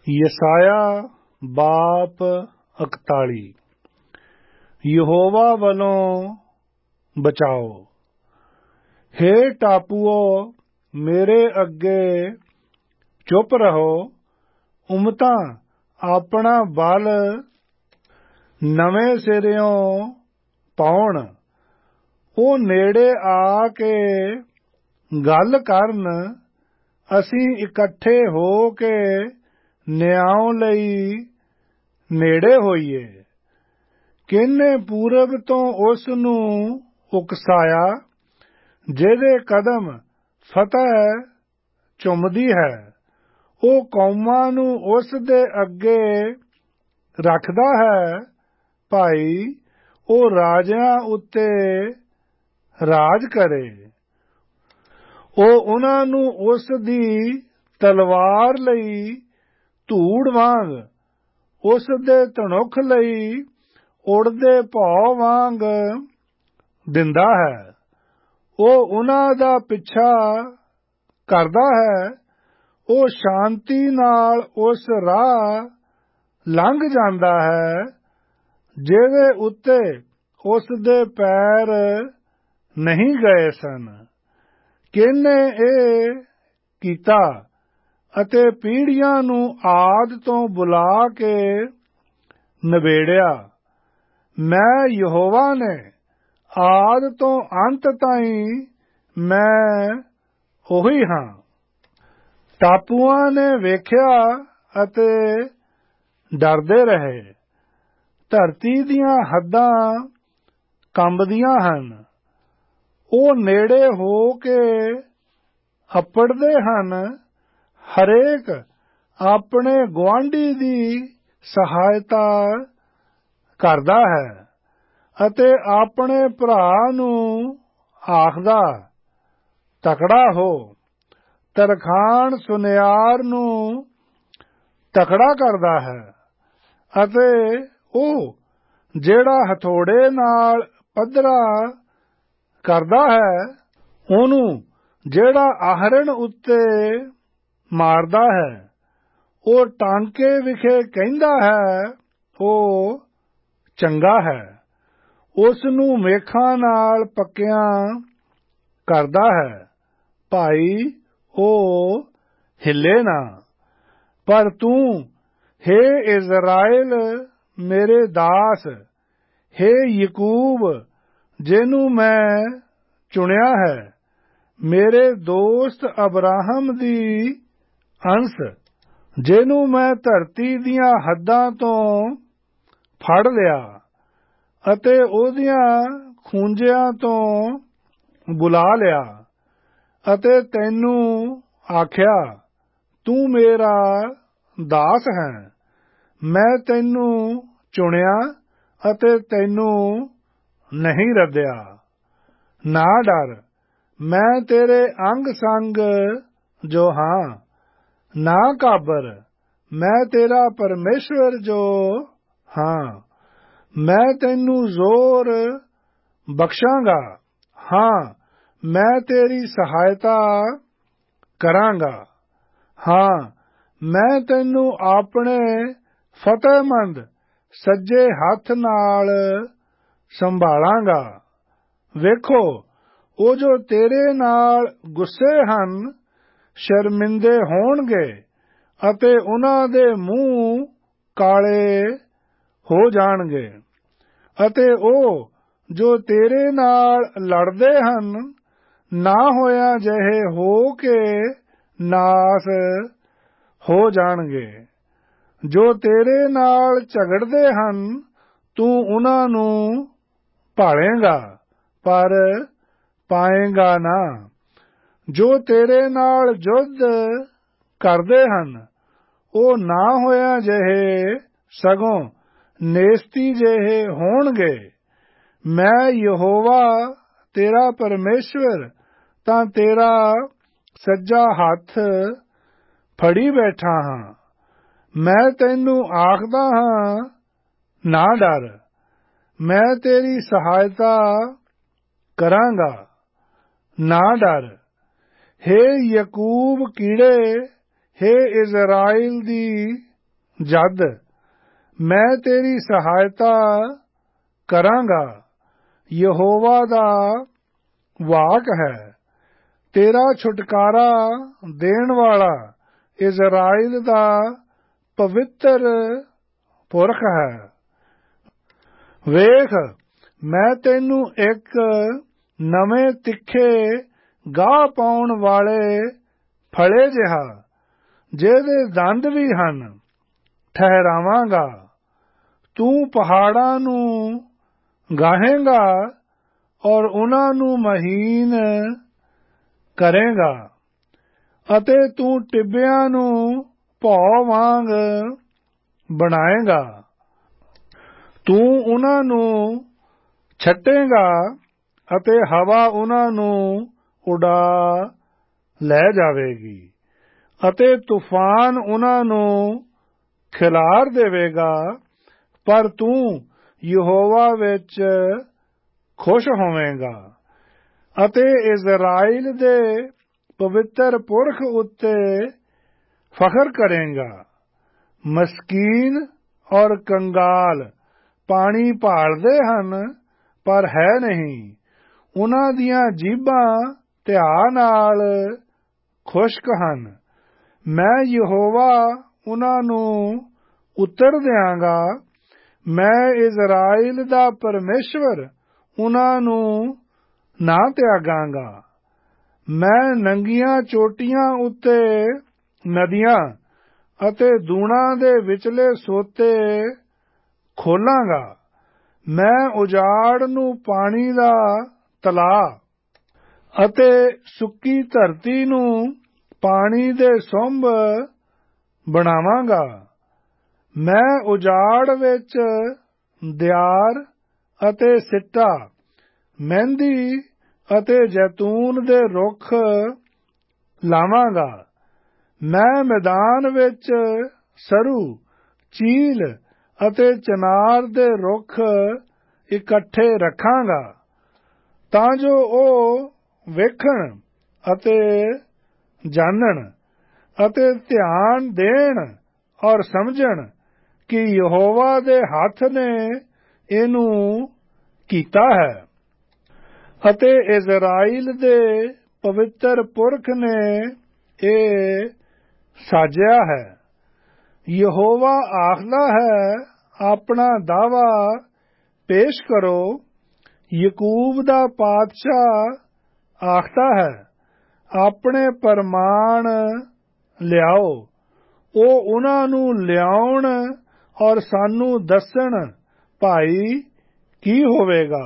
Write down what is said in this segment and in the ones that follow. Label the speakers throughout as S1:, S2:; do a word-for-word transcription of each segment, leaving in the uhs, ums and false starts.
S1: ਯਸਾਇਆ ਬਾਪ ਇਕਤਾਲੀ। ਯਹੋਵਾ ਵੱਲੋਂ ਬਚਾਓ। ਹੇ ਟਾਪੂਓ, ਮੇਰੇ ਅੱਗੇ ਚੁੱਪ ਰਹੋ। ਉਮਤਾਂ ਆਪਣਾ ਬਲ ਨਵੇਂ ਸਿਰਿਓਂ ਪਾਉਣ। ਉਹ ਨੇੜੇ ਆ ਕੇ ਗੱਲ ਕਰਨ। ਅਸੀਂ ਇਕੱਠੇ ਹੋ ਕੇ ਨਿਆਂ ਲਈ ਨੇੜੇ ਹੋਈਏ। ਕਿਹਨੇ ਪੂਰਬ ਤੋਂ ਉਸ ਨੂੰ ਉਕਸਾਇਆ, ਜਿਹਦੇ ਕਦਮ ਫਤਿਹ ਚੁੰਮਦੀ ਹੈ। ਉਹ ਕੌਮਾਂ ਨੂੰ ਉਸ ਦੇ ਅੱਗੇ ਰੱਖਦਾ ਹੈ। ਭਾਈ ਉਹ ਰਾਜਿਆਂ ਉੱਤੇ ਰਾਜ ਕਰੇ। ਉਹ ਉਹਨਾਂ ਨੂੰ ਉਸ ਦੀ ਤਲਵਾਰ ਲਈ ਧੂੜ ਵਾਂਗ, ਉਸ ਦੇ ਧਨੁੱਖ ਲਈ ਉੜਦੇ ਭੌ ਵਾਂਗ ਦਿੰਦਾ ਹੈ। ਉਹ ਉਹਨਾਂ ਦਾ ਪਿੱਛਾ ਕਰਦਾ ਹੈ। ਉਹ ਸ਼ਾਂਤੀ ਨਾਲ ਉਸ ਰਾਹ ਲੰਘ ਜਾਂਦਾ ਹੈ, ਜਿਹਦੇ ਉੱਤੇ ਉਸ ਦੇ ਪੈਰ ਨਹੀਂ ਗਏ ਸਨ। ਕਿਹਨੇ ਇਹ ਕੀਤਾ ਅਤੇ ਪੀੜ੍ਹੀਆਂ ਨੂੰ ਆਦਿ ਤੋਂ ਬੁਲਾ ਕੇ ਨਿਬੇੜਿਆ। ਮੈਂ ਯਹੋਵਾ ਨੇ, ਆਦਿ ਤੋਂ ਅੰਤ ਤਾਈਂ ਮੈਂ ਉਹੀ ਹਾਂ। ਟਾਪੂਆਂ ਨੇ ਵੇਖਿਆ ਅਤੇ ਡਰਦੇ ਰਹੇ। ਧਰਤੀ ਦੀਆਂ ਹੱਦਾਂ ਕੰਬਦੀਆਂ ਹਨ। ਉਹ ਨੇੜੇ ਹੋ ਕੇ ਅੱਪੜਦੇ ਹਨ। ਹਰੇਕ ਆਪਣੇ ਗੁਆਂਢੀ ਦੀ ਸਹਾਇਤਾ ਕਰਦਾ ਹੈ ਅਤੇ ਆਪਣੇ ਭਰਾ ਨੂੰ ਆਖਦਾ, ਤਕੜਾ ਹੋ। ਤਰਖਾਣ ਸੁਨਿਆਰ ਨੂੰ ਤਕੜਾ ਕਰਦਾ ਹੈ ਅਤੇ ਉਹ ਜਿਹੜਾ ਹਥੌੜੇ ਨਾਲ ਪੱਧਰਾ ਕਰਦਾ ਹੈ, ਉਹਨੂੰ ਜਿਹੜਾ ਆਹਰਣ ਉੱਤੇ ਮਾਰਦਾ ਹੈ। ਉਹ ਟਾਂਕੇ ਵਿਖੇ ਕਹਿੰਦਾ ਹੈ, ਉਹ ਚੰਗਾ ਹੈ। ਉਸ ਨੂੰ ਮੇਖਾਂ ਨਾਲ ਪੱਕਿਆਂ ਕਰਦਾ ਹੈ। ਭਾਈ ਉਹ ਹਿੱਲੇ ਨਾ। ਪਰ ਤੂੰ, ਹੇ ਇਜ਼ਰਾਇਲ ਮੇਰੇ ਦਾਸ, ਹੇ ਯਕੂਬ ਜਿਹਨੂੰ ਮੈਂ ਚੁਣਿਆ ਹੈ, ਮੇਰੇ ਦੋਸਤ ਅਬਰਾਹਮ ਦੀ ਅੰਸ਼, ਜਿਹਨੂੰ ਮੈਂ ਧਰਤੀ ਦੀਆਂ ਹੱਦਾਂ ਤੋਂ ਫੜ ਲਿਆ ਅਤੇ ਉਹਦੀਆਂ ਖੂੰਜਿਆਂ ਤੋਂ ਬੁਲਾ ਲਿਆ ਅਤੇ ਤੈਨੂੰ ਆਖਿਆ, ਤੂੰ ਮੇਰਾ ਦਾਸ ਹੈ। ਮੈਂ ਤੈਨੂੰ ਚੁਣਿਆ ਅਤੇ ਤੈਨੂੰ ਨਹੀਂ ਰੱਦਿਆ। ਨਾ ਡਰ, ਮੈਂ ਤੇਰੇ ਅੰਗ ਸੰਗ ਜੋ ਹਾਂ। ਨਾ ਘਾਬਰ, ਮੈਂ ਤੇਰਾ ਪਰਮੇਸ਼ਵਰ ਜੋ ਹਾਂ। ਮੈਂ ਤੈਨੂੰ ਜ਼ੋਰ ਬਖਸ਼ਾਂਗਾ। ਹਾਂ, ਮੈਂ ਤੇਰੀ ਸਹਾਇਤਾ ਕਰਾਂਗਾ। ਹਾਂ, ਮੈਂ ਤੈਨੂੰ ਆਪਣੇ ਫਤਿਹਮੰਦ ਸੱਜੇ ਹੱਥ ਨਾਲ ਸੰਭਾਲਾਂਗਾ। ਵੇਖੋ, ਉਹ ਜੋ ਤੇਰੇ ਨਾਲ ਗੁੱਸੇ ਹਨ ਸ਼ਰਮਿੰਦੇ ਹੋਣਗੇ ਅਤੇ ਉਹਨਾਂ ਦੇ ਮੂੰਹ ਕਾਲੇ ਹੋ ਜਾਣਗੇ। ਅਤੇ ਉਹ ਜੋ ਤੇਰੇ ਨਾਲ ਲੜਦੇ ਹਨ ਨਾ ਹੋਇਆ ਜਿਹੇ ਹੋ ਕੇ ਨਾਸ ਹੋ ਜਾਣਗੇ। ਜੋ ਤੇਰੇ ਨਾਲ ਝਗੜਦੇ ਹਨ ਤੂੰ ਉਹਨਾਂ ਨੂੰ ਭਾਲੇਂਗਾ, ਪਰ ਪਾਏਂਗਾ ਨਾ। ਜੋ ਤੇਰੇ ਨਾਲ ਯੁੱਧ ਕਰਦੇ ਹਨ ਉਹ ਨਾ ਹੋਇਆ ਜਿਹੇ ਸਗੋਂ ਨੇਸਤੀ ਜਿਹੇ ਹੋਣਗੇ। ਮੈਂ ਯਹੋਵਾ ਤੇਰਾ ਪਰਮੇਸ਼ਵਰ ਤਾਂ ਤੇਰਾ ਸੱਜਾ ਹੱਥ ਫੜੀ ਬੈਠਾ ਹਾਂ। ਮੈਂ ਤੈਨੂੰ ਆਖਦਾ ਹਾਂ, ਨਾ ਡਰ, ਮੈਂ ਤੇਰੀ ਸਹਾਇਤਾ ਕਰਾਂਗਾ। ਨਾ ਡਰ। ਹੇ ਯਕੂਬ ਕੀੜੇ, ਹੇ ਇਜ਼ਰਾਇਲ ਦੀ ਜਦ ਮੈਂ ਤੇਰੀ ਸਹਾਇਤਾ ਕਰਾਂਗਾ। ਯਹੋਵਾ ਦਾ ਵਾਕ ਹੈ, ਤੇਰਾ ਛੁਟਕਾਰਾ ਦੇਣ ਵਾਲਾ ਇਜ਼ਰਾਈਲ ਦਾ ਪਵਿੱਤਰ ਪੁਰਖ ਹੈ। ਵੇਖ, ਮੈਂ ਤੈਨੂੰ ਇੱਕ ਨਵੇਂ ਤਿੱਖੇ ਗਾਹ ਪਾਉਣ ਵਾਲੇ ਫਲੇ ਜਿਹਾ, ਜਿਹਦੇ ਦੰਦ ਵੀ ਹਨ, ਠਹਿਰਾਵਾਂਗਾ। ਤੂੰ ਪਹਾੜਾਂ ਨੂੰ ਗਾਹੇਂਗਾ ਔਰ ਉਹਨਾਂ ਨੂੰ ਮਹੀਨ ਕਰੇਂਗਾ, ਅਤੇ ਤੂੰ ਟਿੱਬਿਆਂ ਨੂੰ ਭੌ ਵਾਂਗ ਬਣਾਏਂਗਾ। ਤੂੰ ਉਹਨਾਂ ਨੂੰ ਛੱਟੇਂਗਾ ਅਤੇ ਹਵਾ ਉਹਨਾਂ ਨੂੰ ਉਡਾ ਲੈ ਜਾਵੇਗੀ, ਅਤੇ ਤੂਫਾਨ ਉਹਨਾਂ ਨੂੰ ਖਿਲਾਰ ਦੇਵੇਗਾ। ਪਰ ਤੂੰ ਯਹੋਵਾ ਵਿੱਚ ਖੁਸ਼ ਹੋਵੇਂਗਾ ਅਤੇ ਇਜ਼ਰਾਈਲ ਦੇ ਪਵਿੱਤਰ ਪੁਰਖ ਉੱਤੇ ਫਖਰ ਕਰੇਂਗਾ। ਮਸਕੀਨ ਔਰ ਕੰਗਾਲ ਪਾਣੀ ਭਾਲਦੇ ਹਨ, ਪਰ ਹੈ ਨਹੀਂ। ਉਹਨਾਂ ਦੀਆਂ ਜੀਭਾਂ ਧਿਆ ਨਾਲ ਖੁਸ਼ਕ ਹਨ। ਮੈਂ ਯਹੋਵਾ ਉਹਨਾਂ ਨੂੰ ਉੱਤਰ ਦਿਆਂਗਾ। ਮੈਂ ਇਜ਼ਰਾਈਲ ਦਾ ਪਰਮੇਸ਼ਵਰ ਉਹਨਾਂ ਨੂੰ ਨਾ ਤਿਆਗਾਂਗਾ। ਮੈਂ ਨੰਗੀਆਂ ਚੋਟੀਆਂ ਉੱਤੇ ਨਦੀਆਂ ਅਤੇ ਦੂਣਾਂ ਦੇ ਵਿਚਲੇ ਸੋਤੇ ਖੋਲਾਂਗਾ। ਮੈਂ ਉਜਾੜ ਨੂੰ ਪਾਣੀ ਦਾ ਤਲਾਅ ਅਤੇ ਸੁੱਕੀ ਧਰਤੀ ਨੂੰ ਪਾਣੀ ਦੇ ਸੁੰਭ ਬਣਾਵਾਂਗਾ। ਮੈਂ ਉਜਾੜ ਵਿੱਚ ਦਿਆਰ ਅਤੇ ਸਿੱਟਾ, ਮਹਿੰਦੀ ਅਤੇ ਜੈਤੂਨ ਦੇ ਰੁੱਖ ਲਾਵਾਂਗਾ। ਮੈਂ ਮੈਦਾਨ ਵਿੱਚ ਸਰੂ, ਚੀਲ ਅਤੇ ਚਨਾਰ ਦੇ ਰੁੱਖ ਇਕੱਠੇ ਰੱਖਾਂਗਾ, ਤਾਂ ਜੋ ਉਹ ਵੇਖਣ ਅਤੇ ਜਾਣਨ ਅਤੇ ਧਿਆਨ ਦੇਣ ਔਰ ਸਮਝਣ ਕਿ ਯਹੋਵਾ ਦੇ ਹੱਥ ਨੇ ਇਹਨੂੰ ਕੀਤਾ ਹੈ ਅਤੇ ਇਜ਼ਰਾਈਲ ਦੇ ਪਵਿੱਤਰ ਪੁਰਖ ਨੇ ਇਹ ਸਾਜਿਆ ਹੈ। ਯਹੋਵਾ ਆਖਦਾ ਹੈ, ਆਪਣਾ ਦਾਵਾ ਪੇਸ਼ ਕਰੋ। ਯਕੂਬ ਦਾ ਪਾਤਸ਼ਾਹ ਆਖਦਾ ਹੈ, ਆਪਣੇ ਪ੍ਰਮਾਣ ਲਿਆਓ। ਉਹ ਉਹਨਾਂ ਨੂੰ ਲਿਆਉਣ ਔਰ ਸਾਨੂੰ ਦੱਸਣ, ਭਾਈ ਕੀ ਹੋਵੇਗਾ।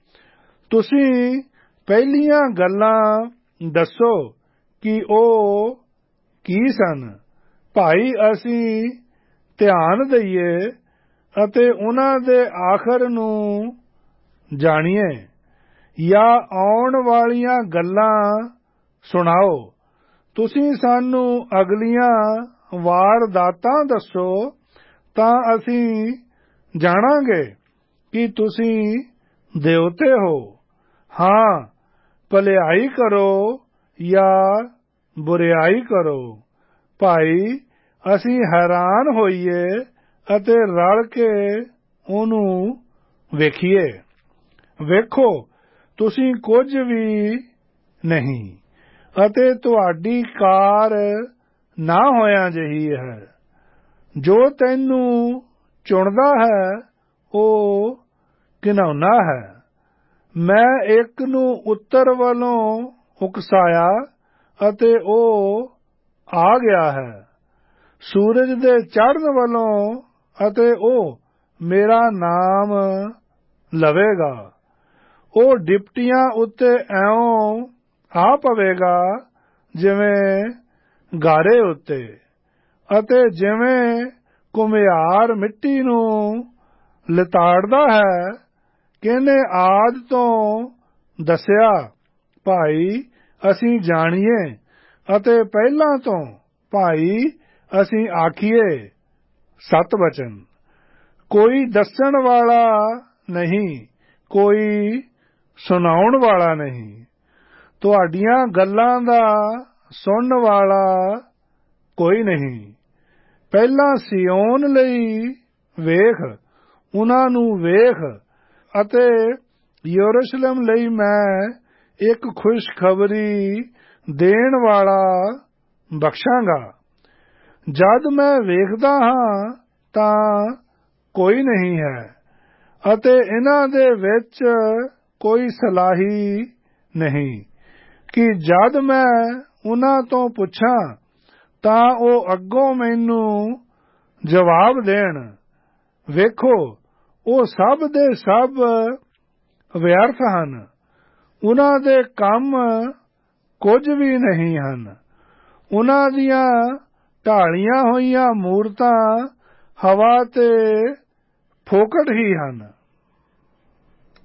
S1: ਤੁਸੀਂ ਪਹਿਲੀਆਂ ਗੱਲਾਂ ਦੱਸੋ ਕਿ ਉਹ ਕੀ ਸਨ, ਭਾਈ ਅਸੀਂ ਧਿਆਨ ਦਈਏ ਅਤੇ ਉਹਨਾਂ ਦੇ ਆਖਰ ਨੂੰ ਜਾਣੀਏ। ਜਾਂ ਆਉਣ ਵਾਲੀਆਂ ਗੱਲਾਂ ਸੁਣਾਓ। ਤੁਸੀਂ ਸਾਨੂੰ ਅਗਲੀਆਂ ਵਾਰਦਾਤਾਂ ਦੱਸੋ, ਤਾਂ ਅਸੀਂ ਜਾਣਾਂਗੇ ਕਿ ਤੁਸੀਂ ਦੇਵਤੇ ਹੋ। ਹਾਂ, ਭਲਾਈ ਕਰੋ ਜਾਂ ਬੁਰਿਆਈ ਕਰੋ, ਭਾਈ ਅਸੀਂ ਹੈਰਾਨ ਹੋਈਏ ਅਤੇ ਰਲ ਕੇ ਉਹਨੂੰ ਵੇਖੀਏ। ਵੇਖੋ, ਤੁਸੀਂ ਕੁਝ ਵੀ ਨਹੀਂ ਅਤੇ ਤੁਹਾਡੀ ਕਾਰ ਨਾ ਹੋਇਆਂ ਜਿਹੀ ਹੈ। ਜੋ ਤੈਨੂੰ ਚੁਣਦਾ ਹੈ ਉਹ ਘਿਨਾਉਣਾ ਹੈ। ਮੈਂ ਇੱਕ ਨੂੰ ਉੱਤਰ ਵੱਲੋਂ ਉਕਸਾਇਆ ਅਤੇ ਉਹ ਆ ਗਿਆ ਹੈ, ਸੂਰਜ ਦੇ ਚੜ੍ਹਨ ਵੱਲੋਂ, ਅਤੇ ਉਹ ਮੇਰਾ ਨਾਮ ਲਵੇਗਾ। ਉਹ ਡਿਪਟੀਆਂ ਉੱਤੇ ਇਉਂ ਆ ਪਵੇਗਾ ਜਿਵੇਂ ਗਾਰੇ ਉੱਤੇ, ਅਤੇ ਜਿਵੇਂ ਘੁਮਿਆਰ ਮਿੱਟੀ ਨੂੰ ਲਿਤਾੜਦਾ ਹੈ। ਕਿਹਨੇ ਆਦਿ ਤੋਂ ਦੱਸਿਆ, ਭਾਈ ਅਸੀਂ ਜਾਣੀਏ, ਅਤੇ ਪਹਿਲਾਂ ਤੋਂ ਭਾਈ ਅਸੀਂ ਆਖੀਏ। ਸਤਵਚਨ। ਕੋਈ ਦੱਸਣ ਵਾਲਾ ਨਹੀਂ, ਕੋਈ ਸੁਣਾਉਣ ਵਾਲਾ ਨਹੀਂ, ਤੁਹਾਡੀਆਂ ਗੱਲਾਂ ਦਾ ਸੁਣਨ ਵਾਲਾ ਕੋਈ ਨਹੀਂ। ਪਹਿਲਾਂ ਸਿਯੋਨ ਲਈ ਵੇਖ, ਉਹਨਾਂ ਨੂੰ ਵੇਖ, ਅਤੇ ਯਰੂਸ਼ਲਮ ਲਈ ਮੈਂ ਇੱਕ ਖੁਸ਼ਖਬਰੀ ਦੇਣ ਵਾਲਾ ਬਖਸ਼ਾਂਗਾ। ਜਦ ਮੈਂ ਵੇਖਦਾ ਹਾਂ ਤਾਂ ਕੋਈ ਨਹੀਂ ਹੈ, ਅਤੇ ਇਹਨਾਂ ਦੇ ਵਿੱਚ ਕੋਈ ਸਲਾਹੀ ਨਹੀਂ, ਕਿ ਜਦ ਮੈਂ ਉਹਨਾਂ ਤੋਂ ਪੁੱਛਾਂ ਤਾਂ ਉਹ ਅੱਗੋਂ ਮੈਨੂੰ ਜਵਾਬ ਦੇਣ। ਵੇਖੋ, ਉਹ ਸਭ ਦੇ ਸਭ ਵਿਅਰਥ ਹਨ, ਉਹਨਾਂ ਦੇ ਕੰਮ ਕੁਝ ਵੀ ਨਹੀਂ ਹਨ। ਉਹਨਾਂ ਦੀਆਂ ਢਾਲੀਆਂ ਹੋਈਆਂ ਮੂਰਤਾਂ ਹਵਾ ਤੇ ਫੋਕਟ ਹੀ ਹਨ।